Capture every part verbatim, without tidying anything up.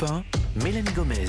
Europe un, Mélanie Gomez.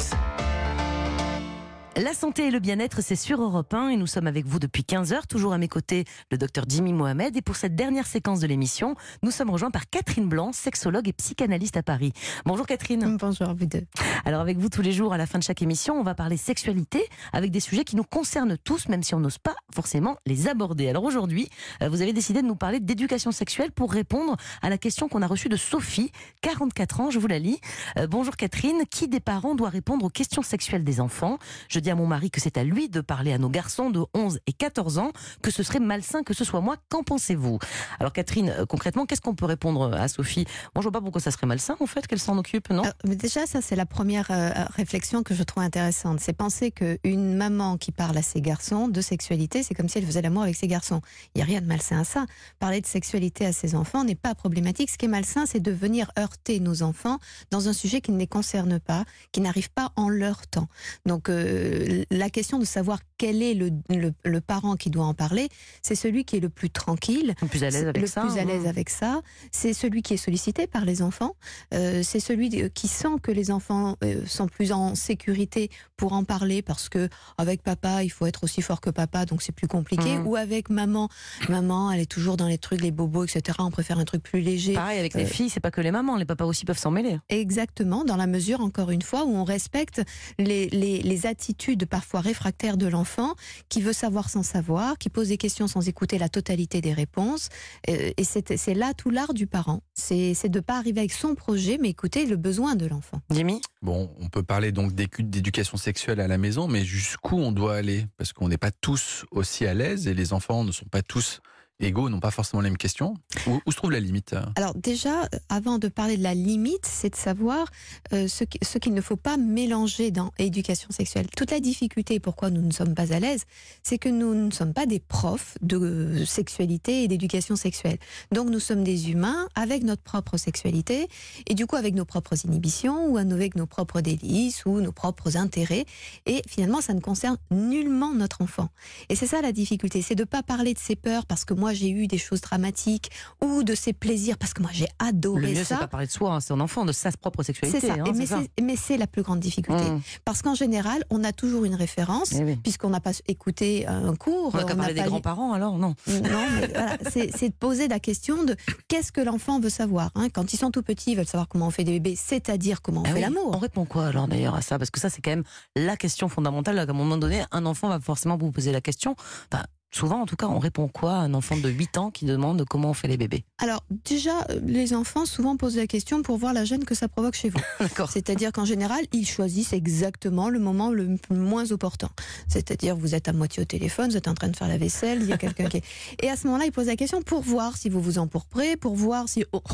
La santé et le bien-être, c'est sur Europe un et nous sommes avec vous depuis quinze heures, toujours à mes côtés le docteur Jimmy Mohamed. Et pour cette dernière séquence de l'émission, nous sommes rejoints par Catherine Blanc, sexologue et psychanalyste à Paris. Bonjour Catherine. Bonjour à vous deux. Alors avec vous tous les jours, à la fin de chaque émission, on va parler sexualité avec des sujets qui nous concernent tous, même si on n'ose pas forcément les aborder. Alors aujourd'hui, vous avez décidé de nous parler d'éducation sexuelle pour répondre à la question qu'on a reçue de Sophie, quarante-quatre ans, je vous la lis. Euh, bonjour Catherine, qui des parents doit répondre aux questions sexuelles des enfants ? Je dis à mon mari que c'est à lui de parler à nos garçons de onze et quatorze ans, que ce serait malsain que ce soit moi. Qu'en pensez-vous ? Alors Catherine, euh, concrètement, qu'est-ce qu'on peut répondre à Sophie ? Moi, je vois pas pourquoi ça serait malsain, en fait, qu'elle s'en occupe, non ? Euh, mais déjà, ça, c'est la première euh, réflexion que je trouve intéressante. C'est penser qu'une maman qui parle à ses garçons de sexualité, c'est comme si elle faisait l'amour avec ses garçons. Il n'y a rien de malsain à ça. Parler de sexualité à ses enfants n'est pas problématique. Ce qui est malsain, c'est de venir heurter nos enfants dans un sujet qui ne les concerne pas, qui n'arrive pas en leur temps. Donc, euh, la question de savoir quel est le, le, le parent qui doit en parler, c'est celui qui est le plus tranquille, le plus à l'aise avec le ça. plus à l'aise hein. avec ça. C'est celui qui est sollicité par les enfants. Euh, c'est celui qui sent que les enfants euh, sont plus en sécurité pour en parler parce que avec papa, il faut être aussi fort que papa, donc c'est plus compliqué. Mmh. Ou avec maman, maman, elle est toujours dans les trucs, les bobos, et cetera. On préfère un truc plus léger. Pareil avec les Euh, filles, c'est pas que les mamans, les papas aussi peuvent s'en mêler. Exactement, dans la mesure, encore une fois, où on respecte les, les, les attitudes parfois réfractaires de l'enfant, qui veut savoir sans savoir, qui pose des questions sans écouter la totalité des réponses. Euh, et c'est, c'est là tout l'art du parent. C'est, c'est de ne pas arriver avec son projet, mais écouter le besoin de l'enfant. Jimmy ? Bon, on peut parler donc d'éducation sexuelle à la maison, mais jusqu'où on doit aller ? Parce qu'on n'est pas tous aussi à l'aise et les enfants ne sont pas tous égaux, n'ont pas forcément les mêmes questions. Où, où se trouve la limite ? Alors déjà, avant de parler de la limite, c'est de savoir euh, ce, qui, ce qu'il ne faut pas mélanger dans éducation sexuelle. Toute la difficulté, pourquoi nous ne sommes pas à l'aise, c'est que nous ne sommes pas des profs de sexualité et d'éducation sexuelle. Donc nous sommes des humains avec notre propre sexualité et du coup avec nos propres inhibitions ou avec nos propres délices ou nos propres intérêts. Et finalement, ça ne concerne nullement notre enfant. Et c'est ça la difficulté, c'est de ne pas parler de ses peurs parce que moi j'ai eu des choses dramatiques ou de ses plaisirs parce que moi j'ai adoré Le mieux, ça. c'est pas parler de soi, hein, c'est un enfant, de sa propre sexualité. C'est ça. hein, Et c'est mais, ça. c'est, mais c'est la plus grande difficulté. Mmh. Parce qu'en général, on a toujours une référence, Eh oui. puisqu'on n'a pas écouté un cours. On n'a qu'à on n'a parler des pas lu- grands-parents, alors non. Non, mais voilà, c'est, c'est de poser la question de qu'est-ce que l'enfant veut savoir. Hein. Quand ils sont tout petits, ils veulent savoir comment on fait des bébés, c'est-à-dire comment on Ah fait oui. l'amour. On répond quoi alors d'ailleurs à ça ? Parce que ça, c'est quand même la question fondamentale. À un moment donné, un enfant va forcément vous poser la question. Enfin, souvent, en tout cas, on répond quoi à un enfant de huit ans qui demande comment on fait les bébés ? Alors déjà, euh, les enfants souvent posent la question pour voir la gêne que ça provoque chez vous. D'accord. C'est-à-dire qu'en général, ils choisissent exactement le moment le moins opportun. C'est-à-dire, vous êtes à moitié au téléphone, vous êtes en train de faire la vaisselle, il y a quelqu'un qui est... Et à ce moment-là, ils posent la question pour voir si vous vous empourprez, pour voir si... oh,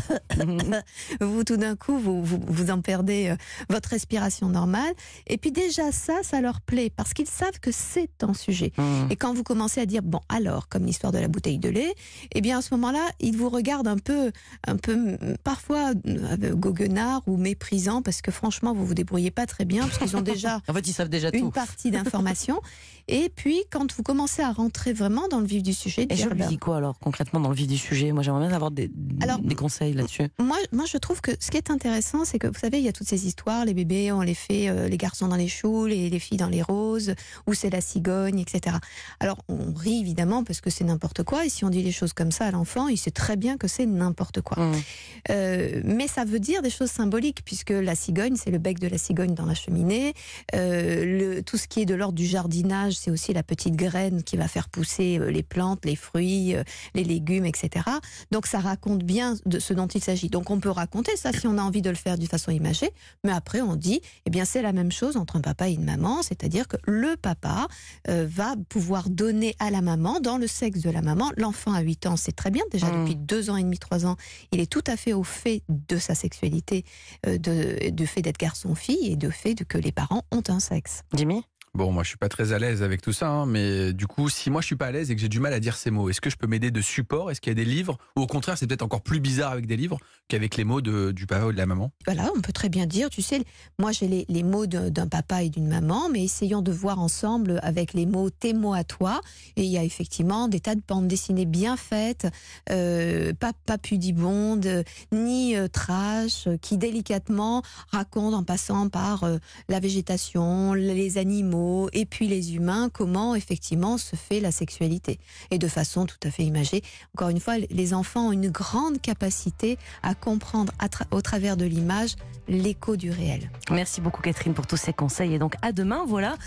vous, tout d'un coup, vous, vous, vous en perdez euh, votre respiration normale. Et puis déjà, ça, ça leur plaît, parce qu'ils savent que c'est un sujet. Mmh. Et quand vous commencez à dire, bon, alors, comme l'histoire de la bouteille de lait, eh bien, à ce moment-là, ils vous regardent un peu, un peu parfois euh, goguenard ou méprisant, parce que franchement, vous vous débrouillez pas très bien, parce qu'ils ont déjà En fait, ils savent déjà une tout. partie d'informations. Et puis, quand vous commencez à rentrer vraiment dans le vif du sujet, Et je dire, lui ben, dis quoi alors, concrètement, dans le vif du sujet ? Moi, j'aimerais bien avoir des, Alors, des conseils là-dessus. Moi, moi, je trouve que ce qui est intéressant, c'est que, vous savez, il y a toutes ces histoires, les bébés, on les fait, euh, les garçons dans les choux, les, les filles dans les roses, ou c'est la cigogne, et cetera. Alors, on rit évidemment parce que c'est n'importe quoi, et si on dit les choses comme ça à l'enfant, il sait très bien que c'est n'importe quoi. Mmh. Euh, mais ça veut dire des choses symboliques, puisque la cigogne, c'est le bec de la cigogne dans la cheminée, euh, le, tout ce qui est de l'ordre du jardinage, c'est aussi la petite graine qui va faire pousser euh, les plantes, les fruits, euh, les légumes, et cetera. Donc ça raconte bien de ce dont il s'agit. Donc on peut raconter ça si on a envie de le faire d'une façon imagée, mais après on dit, eh bien c'est la même chose entre un papa et une maman, c'est-à-dire que le papa euh, va pouvoir donner à la maman, dans le sexe de la maman, l'enfant à huit ans, c'est très bien, déjà Mmh. depuis deux ans et demi, trois ans, il est tout à fait au fait de sa sexualité, euh, de, de fait d'être garçon-fille et de fait de que les parents ont un sexe. Jimmy ? Bon, moi, je suis pas très à l'aise avec tout ça, hein, mais du coup, si moi je suis pas à l'aise et que j'ai du mal à dire ces mots, est-ce que je peux m'aider de support? Est-ce qu'il y a des livres? Ou au contraire, c'est peut-être encore plus bizarre avec des livres qu'avec les mots de, du papa ou de la maman? Voilà, on peut très bien dire, tu sais, moi j'ai les, les mots de- d'un papa et d'une maman, mais essayons de voir ensemble avec les mots tes mots à toi. Et il y a effectivement des tas de bandes dessinées bien faites, euh, pas, pas pudibondes, euh, ni euh, trash, euh, qui délicatement racontent en passant par euh, la végétation, les animaux et puis les humains, comment effectivement se fait la sexualité. Et de façon tout à fait imagée. Encore une fois, les enfants ont une grande capacité à comprendre à tra- au travers de l'image l'écho du réel. Merci beaucoup Catherine pour tous ces conseils et donc à demain, voilà.